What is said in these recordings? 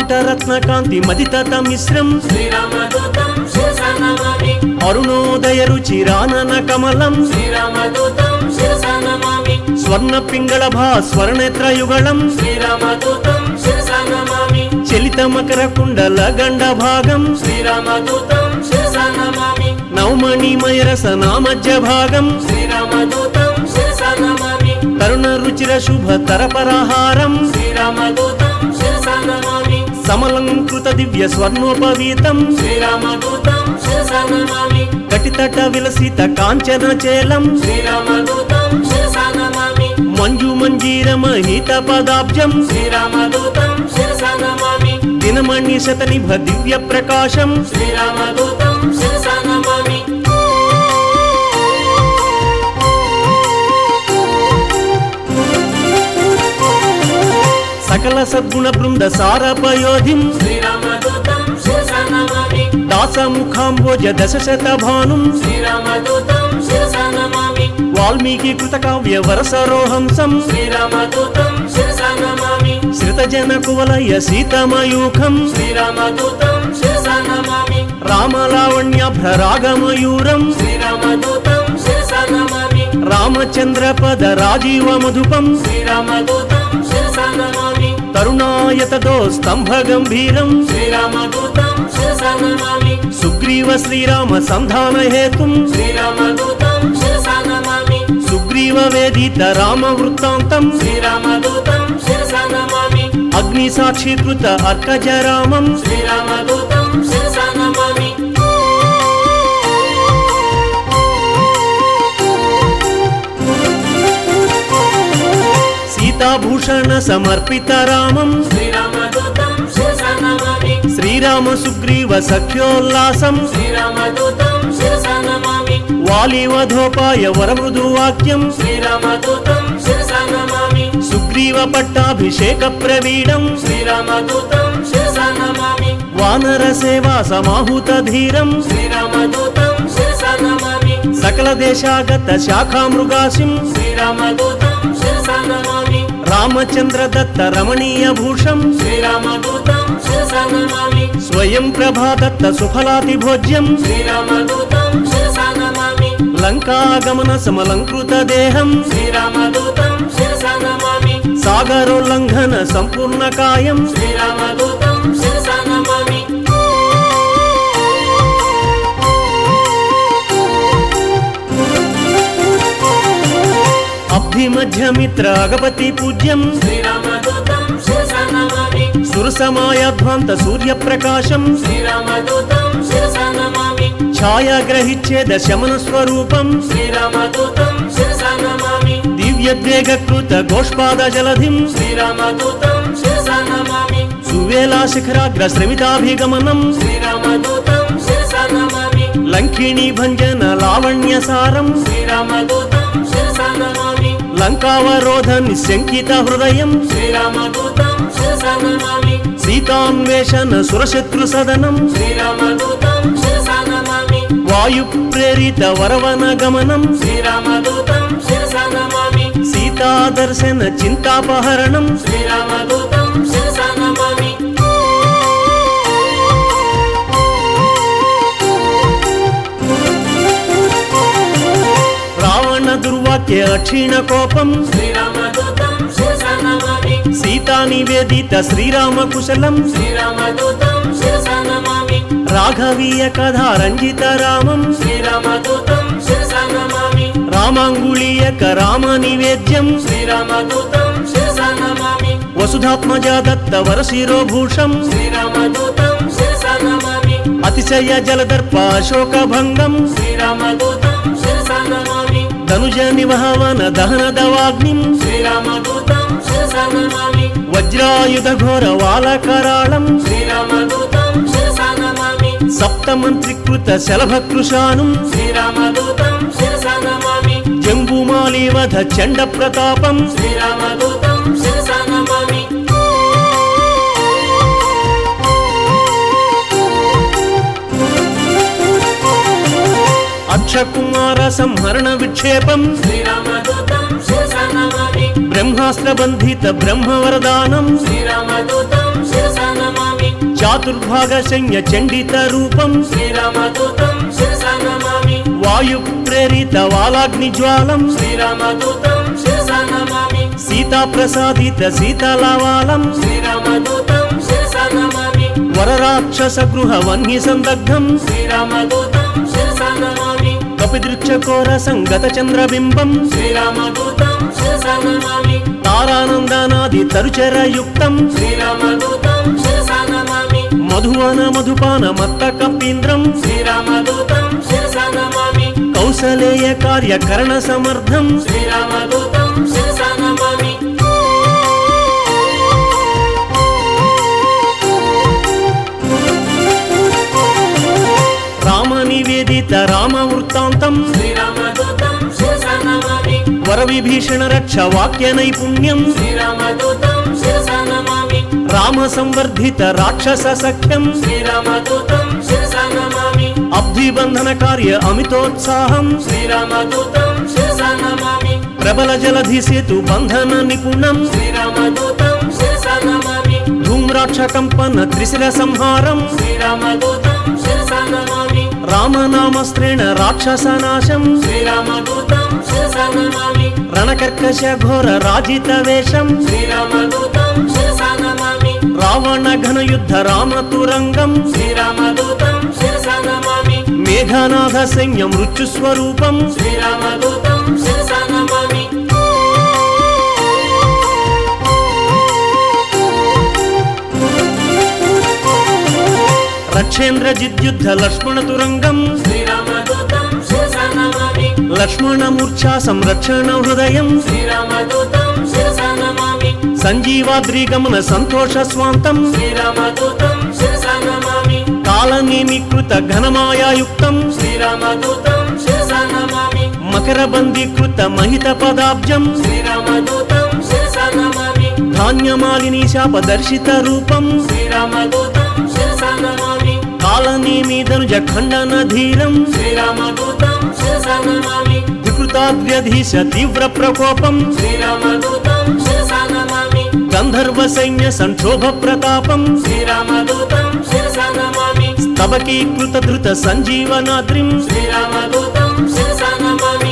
మకుటరత్నకాంతి మదితత మిశ్రం శ్రీరామదూతం శిరసా నమామి అరుణోదయ రుచిరానన కమలం శ్రీరామదూతం శిరసా నమామి స్వర్ణ పింగళ భాస్వరనేత్రయుగళం శ్రీరామదూతం శిరసా నమామి చలిత మకర కుండల గండ భాగం శ్రీరామదూతం శిరసా నమామి నవమణిమయ రసనామజ్జ భాగం శ్రీరామదూతం శిరసా నమామి తరుణ రుచిర శుభ తరపరహారం శ్రీరామదూతం శిరసా నమామి సమలంకృత దివ్య స్వర్ణోపవీతం శ్రీరామదూతం శిరసా నమామి కటితట విలసిత కాంచన చేలం శ్రీరామదూతం శిరసా నమామి మంజు మంజీర మహిత పదాబ్జం శ్రీరామదూతం శిరసా నమామి దినమణి శతనిభ దివ్య ప్రకాశం శ్రీరామదూతం శిరసా నమామి సకల సద్గుణ బృంద సారపయోధిం శ్రీరామదూతం శిరసా నమామి దాసముఖాంబోజ దశశత భానుం శ్రీరామదూతం శిరసా నమామి వాల్మీకి కృత కావ్య వరసరోహంసం శ్రీరామదూతం శిరసా నమామి శ్రితజన కువలయ సీతమయూఖం శ్రీరామదూతం శిరసా నమామి రామలావణ్యాభ్రరాగమయూరం శ్రీరామదూతం శిరసా నమామి రామచంద్ర పద రాజీవ మధుపం శ్రీరామదూతం శిరసా నమామి తరుణాయతదో స్తంభ గంభీరం శ్రీరామదూతం శిరసా నమామి సుగ్రీవ శ్రీరామ సంధాన హేతుం శ్రీరామదూతం శిరసా నమామి సుగ్రీవ వేదిత రామ వృత్తాంతం శ్రీరామదూతం శిరసా నమామి అగ్ని సాక్షీకృత అర్కజ రామం శ్రీరామదూతం శిరసా నమామి సీతాభూషణ సమర్పిత రామం శ్రీరామదూతం శిరసా నమామి శ్రీరామ సుగ్రీవ సఖ్యోల్లాసం శ్రీరామదూతం శిరసా నమామి వాలివధోపాయ వరమృదు వాక్యం శ్రీరామదూతం శిరసా నమామి సుగ్రీవ పట్టాభిషేక ప్రవీణం శ్రీరామదూతం శిరసా నమామి వానర సేవా సమాహూత ధీరం శ్రీరామదూతం శిరసా నమామి సకల దేశాగత శాఖామృగాసిం శ్రీరామదూతం శిరసా నమామి రామచంద్ర దత్త రమణీయ భూషం శ్రీరామదూతం శిరసా నమామి స్వయం ప్రభాదత్త సుఫలాతి భోజ్యం శ్రీరామదూతం శిరసా నమామి లంకాగమన సమలంకృత దేహం శ్రీరామదూతం శిరసా నమామి సాగరోల్లంఘన సంపూర్ణ కాయం శ్రీరామదూతం శిరసా నమామి అబ్ధిమధ్యమిత్ర అగపతి పూజ్యం శ్రీరామదూతం శిరసా నమామి సురసమాయాధ్వాంత సూర్యప్రకాశం శ్రీరామదూతం శిరసా నమామి ఛాయాగ్రహిచ్ఛేద శమన స్వరూపం శ్రీరామదూతం శిరసా నమామి దివ్యద్వేగకృత గోష్పాద జలధిం శ్రీరామదూతం శిరసా నమామి సువేలా శిఖరాగ్ర శ్రమితాభిగమనం శ్రీరామదూతం శిరసా నమామి లంకిణీ భంజన లావణ్యసారం శ్రీరామదూతం శిరసా నమామి లంకావరోధ నిశంకిత హృదయం శ్రీరామదూతం శిరసా నమామి సీతాన్వేషణ సురశత్రు సదనం శ్రీరామదూతం శిరసా నమామి వాయు ప్రేరిత వరవన గమనం శ్రీరామదూతం శిరసా నమామి సీతాదర్శన చింతాపహరణం శ్రీరామదూతం శిరసా నమామి రావణ దుర్వాక్య అక్షీణ కోపం శ్రీరామదూతం శిరసా నమామి సీతా నివేదిత శ్రీరామ కుశలం శ్రీరామదూతం శిరసా నమామి రాఘవీయ కథా రంజిత రామం శ్రీరామదూతం శిరసా నమామి రామాంగుళీయక రామ నివేద్యం శ్రీరామదూతం శిరసా నమామి వసుధాత్మజ దత్త వరశిరోభూషం శ్రీరామదూతం శిరసా నమామి అతిశయ జలదర్ప అశోకభంగం శ్రీరామదూతం శిరసా నమామి ధనుజ నివహవన దహన దవాగ్నిం శ్రీరామదూతం శిరసా నమామి వజ్రాయుధ ఘోర వాలకరాళం శ్రీరామదూతం శిరసా నమామి సప్తమంత్రికృత శలభకృశానుం శ్రీరామదూతం శిరసా నమామి జంబుమాలీవధ చండ ప్రతాపం శ్రీరామదూతం శిరసా నమామి అక్షకుమార సంహరణ విక్షేపం శ్రీరామదూతం శిరసా నమామి బ్రహ్మాస్త్ర బంధిత బ్రహ్మవరదానం శ్రీరామదూతం శిరసా నమామి చాతుర్భాగ సైన్య చండిత రూపం శ్రీరామదూతం శిరసా నమామి వాయు ప్రేరిత వాలాగ్ని జ్వాలం శ్రీరామదూతం శిరసా నమామి సీతా ప్రసాదిత శీతలవాలం శ్రీరామదూతం శిరసా నమామి వరరాక్షస గృహ వన్య సందగ్ధం శ్రీరామదూతం శిరసా నమామి కపిదృక్షకోర సంగత చంద్రబింబం శ్రీరామదూతం శిరసా నమామి తారానందనాది తరుచరయుక్తం శ్రీరామదూతం శిరసా నమామి మధువన మధుపాన మత్త కపీంద్రం శ్రీరామదూతం శిరసా నమామి కౌసలేయ కార్యకరణ సమర్థం శ్రీరామదూతం శిరసా నమామి రామ నివేదిత రామ వృత్తాంతం శ్రీరామదూతం శిరసా నమామి వర విభీషణ రక్ష వాక్య నైపుణ్యం శ్రీరామదూతం శిరసా నమామి రామ సంవర్ధిత రాక్షస సఖ్యం శ్రీరామదూతం శిరసా నమామి అబ్ధిబంధన కార్య అమితోత్సాహం శ్రీరామదూతం శిరసా నమామి ప్రబల జలధి సేతు బంధన నిపుణం శ్రీరామదూతం శిరసా నమామి ధూమ్రాక్ష కంపన త్రిశిర సంహారం శ్రీరామదూతం శిరసా నమామి రామనామస్త్రేణ రాక్షస నాశం శ్రీరామదూతం శిరసా నమామి రణకర్కశ ఘోర రాజిత వేషం శ్రీరామదూతం శిరసా నమామి రావణ ఘన యుద్ధ రామతురంగం శ్రీరామదూతం శిరసా నమామి మేఘనాథ సైన్య మృత్యుస్వరూపం శ్రీరామదూతం శిరసా నమామి రక్షేంద్ర జిద్యుద్ధ లక్ష్మణ తురంగం శ్రీరామదూతం శిరసా నమామి లక్ష్మణ మూర్ఛా సంరక్షణ హృదయం శ్రీరామదూతం శిరసా నమామి సంజీవాద్రి గమన సంతోష స్వాంతం శ్రీరామదూతం శిరసా నమామి కాలనేమికృత ఘనమాయాయుక్తం శ్రీరామదూతం శిరసా నమామి మకర బందీకృత మహిత పదాబ్జం శ్రీరామదూతం శిరసా నమామి ధాన్యమాలిని శాపదర్శిత రూపం శ్రీరామదూతం శిరసా నమామి కాలనేమిదనుజ ఖండన ధీరం శ్రీరామదూతం శిరసా నమామి వికృతాద్వ్యధీశ తీవ్ర ప్రకోపం శ్రీరామదూతం శిరసా నమామి గంధర్వ సైన్య సంక్షోభ ప్రతాపం శ్రీరామదూతం శిరసా నమామి స్తబకీకృత ధృత సంజీవనాద్రిం శ్రీరామదూతం శిరసా నమామి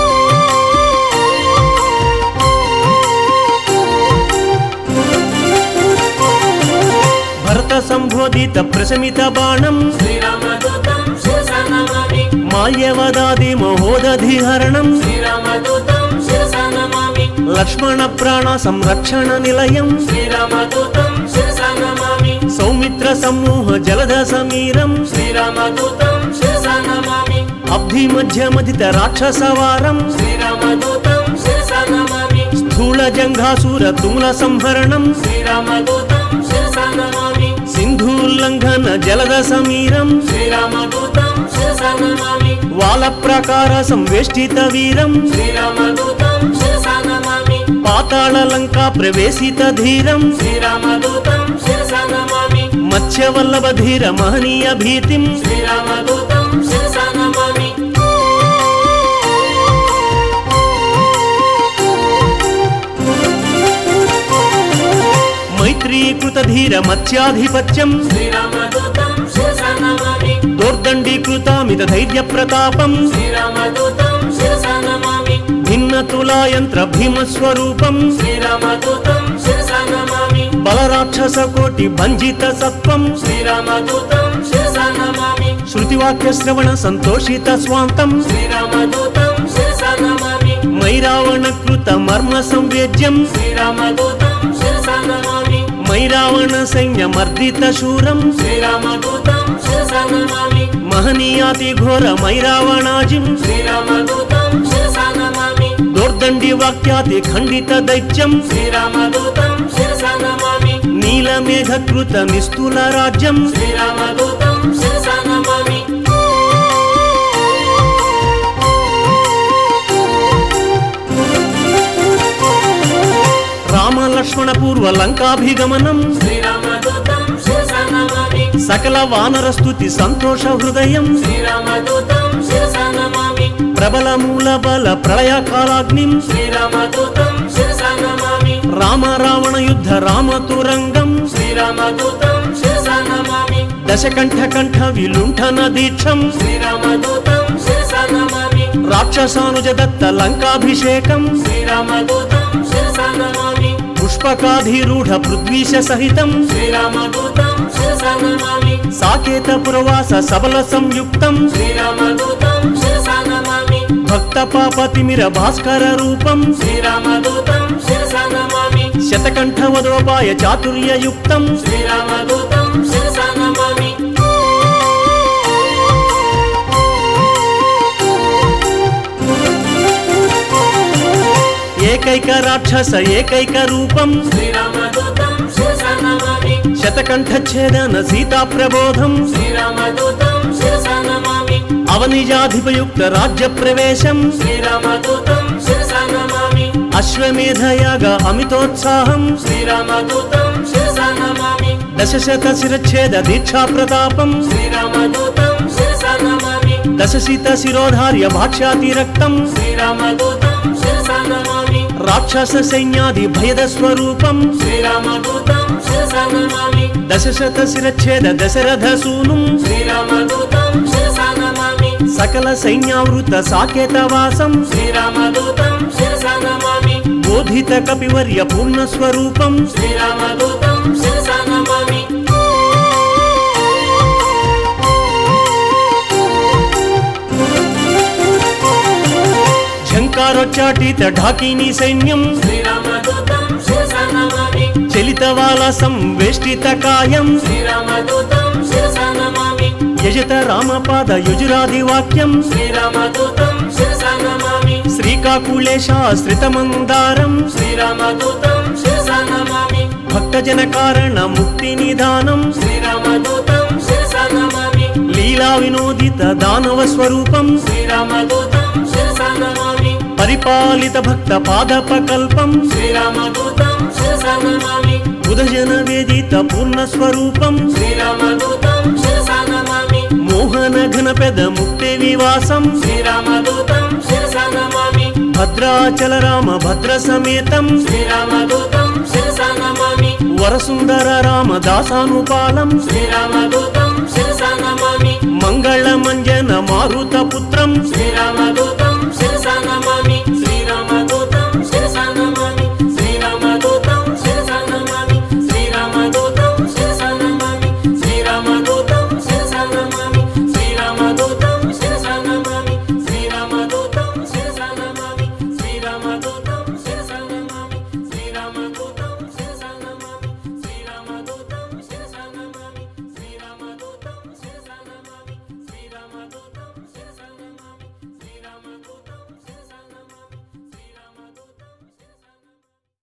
భరత సంబోధిత ప్రశమిత బాణం శ్రీరామదూతం శిరసా నమామి మాల్యవదాది మహోదధిహరణం శ్రీరామదూతం శిరసా నమామి లక్ష్మణ ప్రాణ సంరక్షణ నిలయం శ్రీరామదూతం శిరసా నమామి సౌమిత్ర సమూహ జలధ సమీరం శ్రీరామదూతం శిరసా నమామి అబ్ధి మధ్యమధిత రాక్షసవారం శ్రీరామదూతం శిరసా నమామి స్థూల జంఘాసుర తుముల సంహరణం శ్రీరామదూతం శిరసా నమామి సింధూల్లంఘన జలధ సమీరం శ్రీరామదూతం శిరసా నమామి వాల ప్రకార సంవేష్టిత వీరం శ్రీరామదూతం శిరసా నమామి పాతాళ లంకా ప్రవేశిత ధీరం శ్రీరామదూతం శిరసా నమామి మత్స్యవల్లభ ధీర మహనీయ భీతిం శ్రీరామదూతం శిరసా నమామి మైత్రీకృత ధీర మత్స్యాధిపత్యం శ్రీరామదూతం శిరసా నమామి దోర్దండీకృతామిత ధైర్య ప్రతాపం శ్రీరామదూతం శిరసా నమామి భిన్న తులాయంత్ర భీమస్వరూపం శ్రీరామదూతం శిరసా నమామి బలరాక్షస కోటి భంజిత సత్వం శ్రీరామదూతం శిరసా నమామి శృతివాక్య శ్రవణ సంతోషిత స్వాంతం శ్రీరామదూతం శిరసా నమామి మైరావణ కృత మర్మ సంవేద్యం శ్రీరామదూతం శిరసా నమామి మైరావణ సైన్య మర్దిత శూరం శ్రీరామదూతం శిరసా నమామి మహనీయాతి ఘోర మైరావణాజిం శ్రీరామదూతం శిరసా నమామి దోర్దండి వాక్యాతి ఖండిత దైత్యం శ్రీరామదూతం శిరసా నమామి నీలమేఘకృత నిస్తుల రాజ్యం శ్రీరామదూతం శిరసా నమామి రామ లక్ష్మణ పూర్వ లంకాభిగమనం శ్రీరామదూతం శిరసా నమామి సకల వానర స్తుతి సంతోష హృదయం శ్రీరామదూతం శిరసా నమామి ప్రబల మూల బల ప్రళయ కాలాగ్నిం శ్రీరామదూతం శిరసా నమామి రామ రావణ యుద్ధ రామతురంగం శ్రీరామదూతం శిరసా నమామి దశకంఠ కంఠ విలుంఠన దీక్షం శ్రీరామదూతం శిరసా నమామి రాక్షసానుజ దత్త లంకాభిషేకం శ్రీరామదూతం శిరసా నమామి పుష్పకాధిరూఢ పృథ్వీశ సహితం శ్రీరామదూతం శిరసా నమామి సాకేత పురవాస సబల సంయుక్తం శ్రీరామదూతం శిరసా నమామి భక్త పాపతిమిర భాస్కర రూపం శ్రీరామదూతం శిరసా నమామి శతకంఠ వదోపాయ చాతుర్యయుక్తం శ్రీరామదూతం శిరసా నమామి ఏకైక రాక్షస ఏకైక రూపం శ్రీరామదూతం శిరసా నమామి శతకంఠ ఛేదన సీతా ప్రబోధం శ్రీరామదూతం శిరసా నమామి అవనిజాధిపయుక్త రాజ్య ప్రవేశం శ్రీరామదూతం శిరసా నమామి అశ్వమేధయాగ అమితోత్సాహం శ్రీరామదూతం శిరసా నమామి దశశత శిరచ్ఛేద దీక్షా ప్రతాపం శ్రీరామదూతం శిరసా నమామి దశశీత శిరోధార్య భాష్యాతిరక్తం శ్రీరామదూతం శిరసా నమామి రాక్షస సైన్యాది భయద స్వరూపం శ్రీరామదూతం శిరసా నమామి దశశత శిరచ్ఛేద దశరథ సూనుం శ్రీరామదూతం శిరసా నమామి సకల సైన్యావృత సాకేతవాసం శ్రీరామదూతం శిరసా నమామి బోధిత కపివర్య పూర్ణ స్వరూపం శ్రీరామదూతం శిరసా నమామి ఝంకారోచ్చాటిత ఢాకినీ సైన్యం శ్రీరామదూతం శిరసా నమామి చలితవాలసం వేష్టిత కాయం శ్రీరామదూతం శిరసా నమామి యజత రామపాద యుజురాది వాక్యం శ్రీరామదూతం శిరసా నమామి శ్రీకాకుళేశాశ్రిత మందారం శ్రీరామదూతం శిరసా నమామి భక్తజన కారణ ముక్తి నిదానం శ్రీరామదూతం శిరసా నమామి లీలా వినోదిత దానవ స్వరూపం శ్రీరామదూతం శిరసా నమామి పరిపాలిత భక్త పాదపకల్పం శ్రీరామదూతం శిరసా నమామి బుధజన వేదిత పూర్ణ స్వరూపం శ్రీరామదూతం శిరసా నమామి మోహన ఘన పెద ముక్తి వివాసం శ్రీరామదూతం శిరసా నమామి భద్రాచల రామ భద్ర సమేతం శ్రీరామదూతం శిరసా నమామి వరసుందర రామ దాసానుపాలం శ్రీరామదూతం శిరసా నమామి మంగళ మంజన మారుత పుత్రం శ్రీరామదూతం